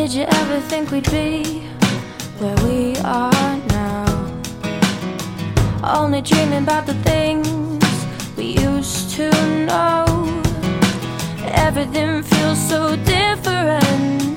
Did you ever think we'd be where we are now? Only dreaming about the things we used to know. Everything feels so different